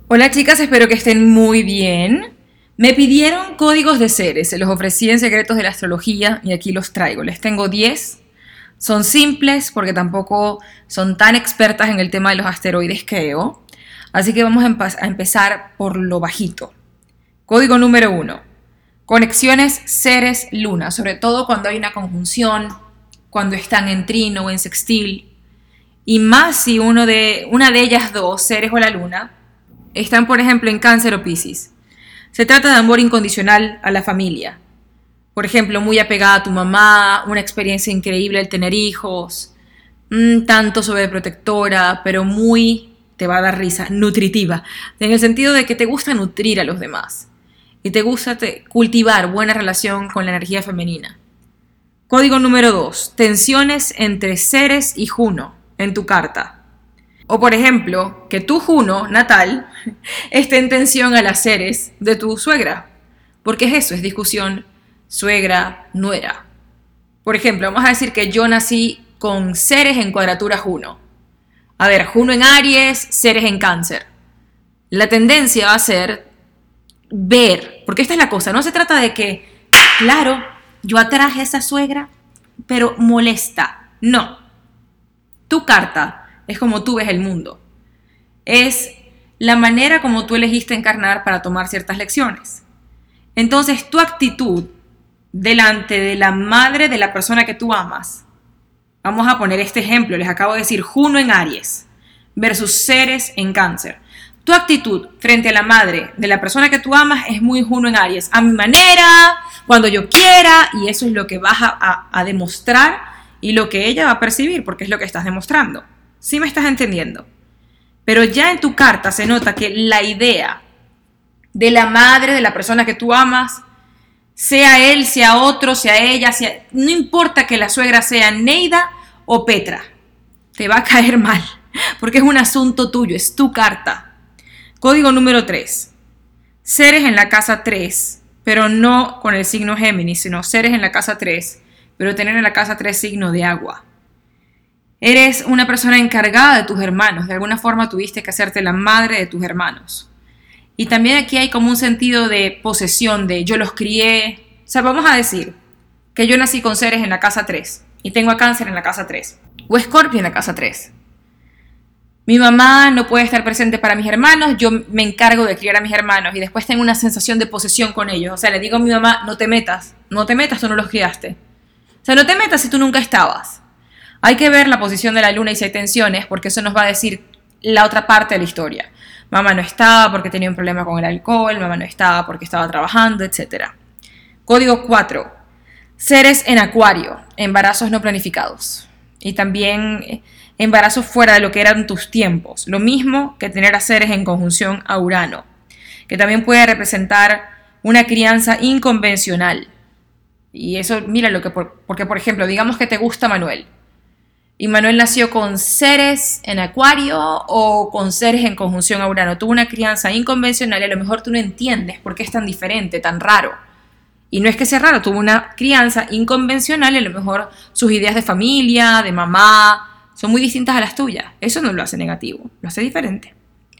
Hola chicas, espero que estén muy bien. Me pidieron códigos de seres, se los ofrecí en Secretos de la Astrología y aquí los traigo. Les tengo 10. Son simples porque tampoco son tan expertas en el tema de los asteroides, creo. Así que vamos a empezar por lo bajito. Código número 1. Conexiones Ceres-Luna, sobre todo cuando hay una conjunción, cuando están en trino o en sextil. Y más si una de ellas dos, Ceres o la Luna, están, por ejemplo, en Cáncer o Piscis. Se trata de amor incondicional a la familia. Por ejemplo, muy apegada a tu mamá, una experiencia increíble al tener hijos, tanto sobreprotectora, pero muy, te va a dar risa, nutritiva, en el sentido de que te gusta nutrir a los demás y te gusta cultivar buena relación con la energía femenina. Código número 2. Tensiones entre Ceres y Juno en tu carta. O por ejemplo, que tu Juno natal esté en tensión a las Ceres de tu suegra. Porque es eso, es discusión suegra-nuera. Por ejemplo, vamos a decir que yo nací con Ceres en cuadratura Juno. A ver, Juno en Aries, Ceres en Cáncer. La tendencia va a ser ver, porque esta es la cosa, no se trata de que, claro, yo atraje a esa suegra, pero molesta. No. Tu carta es como tú ves el mundo. Es la manera como tú elegiste encarnar para tomar ciertas lecciones. Entonces, tu actitud delante de la madre de la persona que tú amas. Vamos a poner este ejemplo. Les acabo de decir Juno en Aries versus Ceres en Cáncer. Tu actitud frente a la madre de la persona que tú amas es muy Juno en Aries. A mi manera, cuando yo quiera, y eso es lo que vas a demostrar y lo que ella va a percibir, porque es lo que estás demostrando. ¿Sí me estás entendiendo? Pero ya en tu carta se nota que la idea de la madre de la persona que tú amas, sea él, sea otro, sea ella, no importa que la suegra sea Neida o Petra, te va a caer mal, porque es un asunto tuyo, es tu carta. Código número 3. Ceres en la casa 3, pero no con el signo Géminis, sino Ceres en la casa 3, pero tener en la casa 3 signo de agua. Eres una persona encargada de tus hermanos, de alguna forma tuviste que hacerte la madre de tus hermanos. Y también aquí hay como un sentido de posesión, de yo los crié. O sea, vamos a decir que yo nací con Ceres en la casa 3 y tengo a Cáncer en la casa 3 o Escorpio en la casa 3. Mi mamá no puede estar presente para mis hermanos, yo me encargo de criar a mis hermanos y después tengo una sensación de posesión con ellos. O sea, le digo a mi mamá, no te metas, tú no los criaste. O sea, no te metas si tú nunca estabas. Hay que ver la posición de la luna y si hay tensiones, porque eso nos va a decir la otra parte de la historia. Mamá no estaba porque tenía un problema con el alcohol, mamá no estaba porque estaba trabajando, etc. Código 4. Ceres en Acuario, embarazos no planificados. Y también embarazos fuera de lo que eran tus tiempos. Lo mismo que tener a Ceres en conjunción a Urano, que también puede representar una crianza inconvencional. Y eso, mira, porque por ejemplo, digamos que te gusta Manuel. Y Manuel nació con Ceres en Acuario o con Ceres en conjunción a Urano. Tuvo una crianza inconvencional y a lo mejor tú no entiendes por qué es tan diferente, tan raro. Y no es que sea raro, tuvo una crianza inconvencional y a lo mejor sus ideas de familia, de mamá, son muy distintas a las tuyas. Eso no lo hace negativo, lo hace diferente.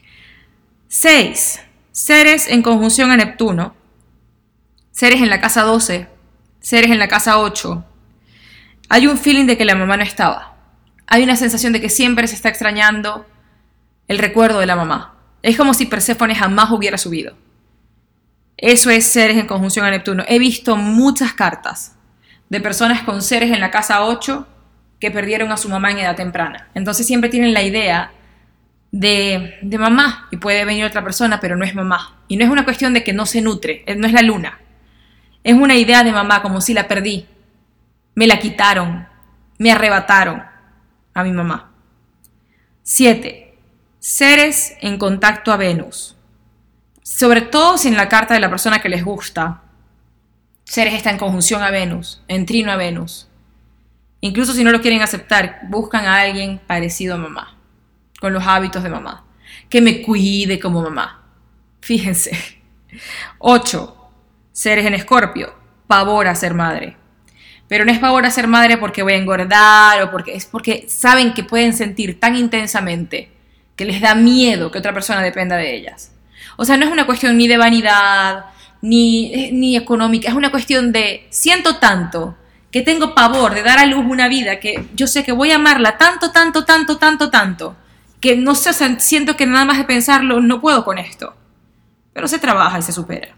6. Ceres en conjunción a Neptuno. Ceres en la casa 12. Ceres en la casa 8. Hay un feeling de que la mamá no estaba. Hay una sensación de que siempre se está extrañando el recuerdo de la mamá. Es como si Perséfone jamás hubiera subido. Eso es Ceres en conjunción a Neptuno. He visto muchas cartas de personas con Ceres en la casa 8 que perdieron a su mamá en edad temprana. Entonces siempre tienen la idea de mamá y puede venir otra persona, pero no es mamá. Y no es una cuestión de que no se nutre, no es la luna. Es una idea de mamá como si la perdí. Me la quitaron, me arrebataron a mi mamá. 7. Ceres en contacto a Venus. Sobre todo si en la carta de la persona que les gusta, Ceres está en conjunción a Venus, en trino a Venus. Incluso si no lo quieren aceptar, buscan a alguien parecido a mamá, con los hábitos de mamá, que me cuide como mamá. Fíjense. 8. Ceres en Escorpio, pavor a ser madre. Pero no es pavor a ser madre porque voy a engordar o porque es porque saben que pueden sentir tan intensamente que les da miedo que otra persona dependa de ellas. O sea, no es una cuestión ni de vanidad, ni económica, es una cuestión de siento tanto que tengo pavor de dar a luz una vida que yo sé que voy a amarla tanto, tanto, tanto, tanto, tanto, que no sé, o sea, siento que nada más de pensarlo no puedo con esto. Pero se trabaja y se supera.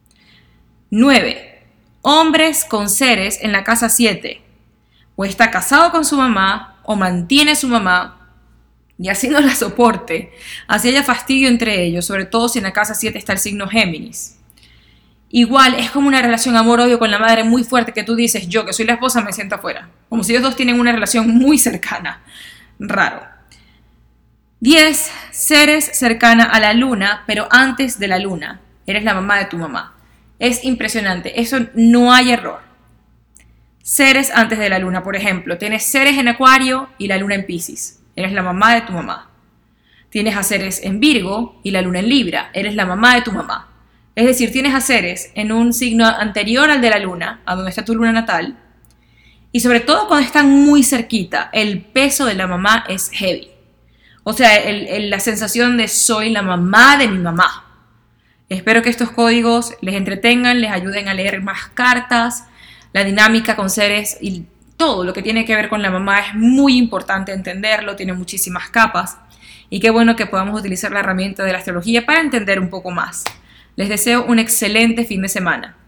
9. Hombres con Ceres en la casa 7. O está casado con su mamá, o mantiene a su mamá, y así no la soporte. Así haya fastidio entre ellos, sobre todo si en la casa 7 está el signo Géminis. Igual es como una relación amor-odio con la madre muy fuerte que tú dices, yo que soy la esposa me siento afuera. Como si ellos dos tienen una relación muy cercana. Raro. 10. Ceres cercana a la luna, pero antes de la luna. Eres la mamá de tu mamá. Es impresionante, eso no hay error. Ceres antes de la luna, por ejemplo, tienes Ceres en Acuario y la luna en Piscis. Eres la mamá de tu mamá. Tienes a Ceres en Virgo y la luna en Libra. Eres la mamá de tu mamá. Es decir, tienes a Ceres en un signo anterior al de la luna, a donde está tu luna natal. Y sobre todo cuando están muy cerquita, el peso de la mamá es heavy. O sea, la sensación de soy la mamá de mi mamá. Espero que estos códigos les entretengan, les ayuden a leer más cartas. La dinámica con Ceres y todo lo que tiene que ver con la mamá es muy importante entenderlo, tiene muchísimas capas. Y qué bueno que podamos utilizar la herramienta de la astrología para entender un poco más. Les deseo un excelente fin de semana.